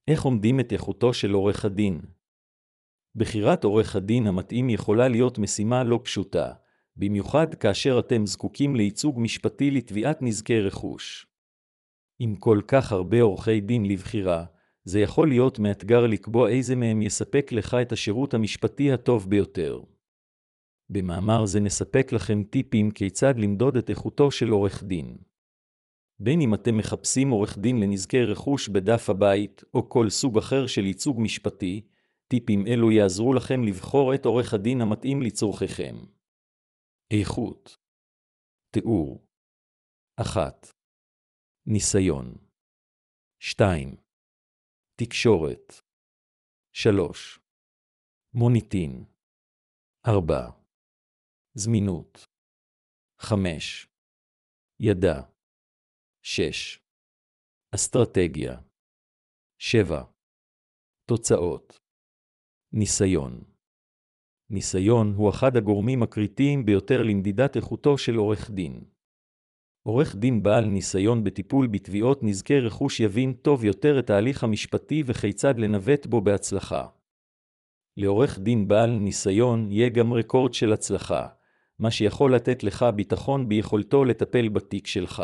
איך עומדים את איכותו של עורך הדין? בחירת עורך הדין המתאים יכולה להיות משימה לא פשוטה, במיוחד כאשר אתם זקוקים לייצוג משפטי לתביעת נזקי רכוש. עם כל כך הרבה עורכי דין לבחירה, זה יכול להיות מאתגר לקבוע איזה מהם יספק לך את השירות המשפטי הטוב ביותר. במאמר זה נספק לכם טיפים כיצד למדוד את איכותו של עורך דין. בין אם אתם מחפשים עורך דין לנזקי רכוש בדף הבית או כל סוג אחר של ייצוג משפטי, טיפים אלו יעזרו לכם לבחור את עורך הדין המתאים לצורכיכם. איכות. תיאור. 1. ניסיון. 2. תקשורת. 3. מוניטין. 4. זמינות. 5. ידע. 6. אסטרטגיה. 7. תוצאות. ניסיון. ניסיון הוא אחד הגורמים הקריטיים ביותר למדידת איכותו של עורך דין. עורך דין בעל ניסיון בטיפול בתביעות נזקי רכוש יבין טוב יותר את ההליך המשפטי וכיצד לנווט בו בהצלחה. לעורך דין בעל ניסיון יהיה גם רקורד של הצלחה, מה שיכול לתת לך ביטחון ביכולתו לטפל בתיק שלך.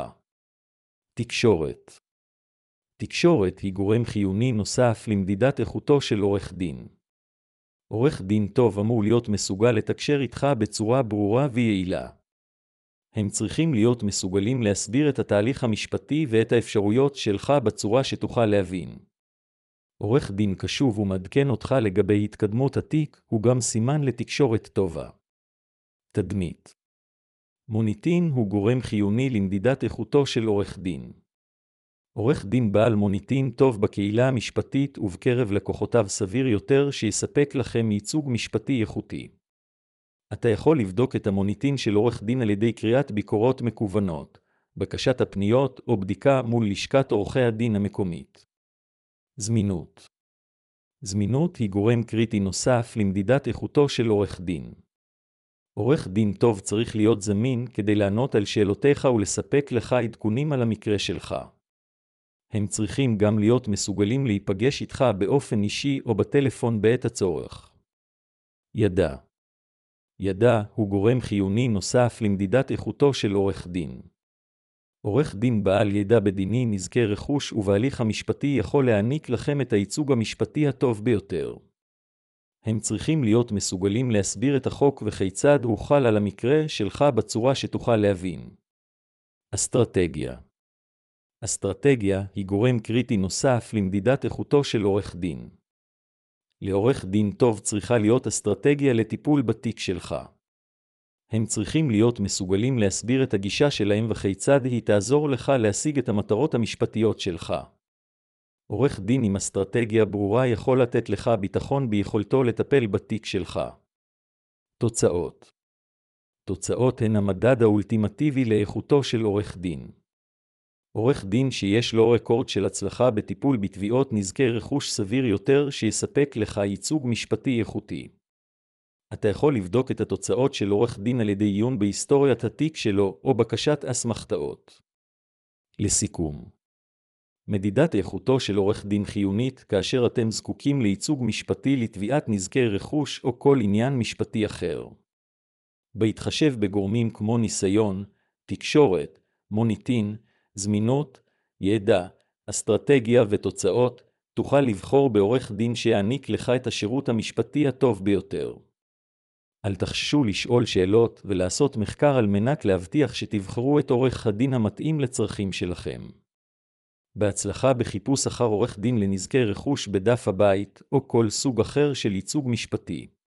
תקשורת. תקשורת היא גורם חיוני נוסף למדידת איכותו של עורך דין. עורך דין טוב אמור להיות מסוגל לתקשר איתך בצורה ברורה ויעילה. הם צריכים להיות מסוגלים להסביר את התהליך המשפטי ואת האפשרויות שלך בצורה שתוכל להבין. עורך דין קשוב ומעדכן אותך לגבי התקדמות התיק הוא גם סימן לתקשורת טובה. תדמית. מוניטין הוא גורם חיוני למדידת איכותו של עורך דין. עורך דין בעל מוניטין טוב בקהילה המשפטית ובקרב לקוחותיו סביר יותר שיספק לכם ייצוג משפטי איכותי. אתה יכול לבדוק את המוניטין של עורך דין על ידי קריאת ביקורות מקוונות, בקשת הפניות או בדיקה מול לשכת עורכי הדין המקומית. זמינות. זמינות היא גורם קריטי נוסף למדידת איכותו של עורך דין. עורך דין טוב צריך להיות זמין כדי לענות על שאלותיך ולספק לך עדכונים על המקרה שלך. הם צריכים גם להיות מסוגלים להיפגש איתך באופן אישי או בטלפון בעת הצורך. ידע. ידע הוא גורם חיוני נוסף למדידת איכותו של עורך דין. עורך דין בעל ידע בדיני נזקי רכוש ובהליך המשפטי יכול להעניק לכם את הייצוג המשפטי הטוב ביותר. הם צריכים להיות מסוגלים להסביר את החוק וכיצד הוא חל על המקרה שלך בצורה שתוכל להבין. אסטרטגיה. אסטרטגיה היא גורם קריטי נוסף למדידת איכותו של עורך דין. לעורך דין טוב צריכה להיות אסטרטגיה לטיפול בתיק שלך. הם צריכים להיות מסוגלים להסביר את הגישה שלהם וכיצד היא תעזור לך להשיג את המטרות המשפטיות שלך. עורך דין עם אסטרטגיה ברורה יכול לתת לך ביטחון ביכולתו לטפל בתיק שלך. תוצאות. תוצאות הן המדד האולטימטיבי לאיכותו של עורך דין. עורך דין שיש לו רקורד של הצלחה בטיפול בתביעות נזקי רכוש סביר יותר שיספק לך ייצוג משפטי איכותי. אתה יכול לבדוק את התוצאות של עורך דין על ידי עיון בהיסטוריית התיק שלו או בקשת אסמכתאות. לסיכום. מדידת איכותו של עורך דין חיונית כאשר אתם זקוקים לייצוג משפטי לתביעת נזקי רכוש או כל עניין משפטי אחר. בהתחשב בגורמים כמו ניסיון, תקשורת, מוניטין, זמינות, ידע, אסטרטגיה ותוצאות, תוכל לבחור בעורך דין שיעניק לך את השירות המשפטי הטוב ביותר. אל תחששו לשאול שאלות ולעשות מחקר על מנת להבטיח שתבחרו את עורך הדין המתאים לצרכים שלכם. בהצלחה בחיפוש אחר עורך דין לנזקי רכוש בדף הבית או כל סוג אחר של ייצוג משפטי.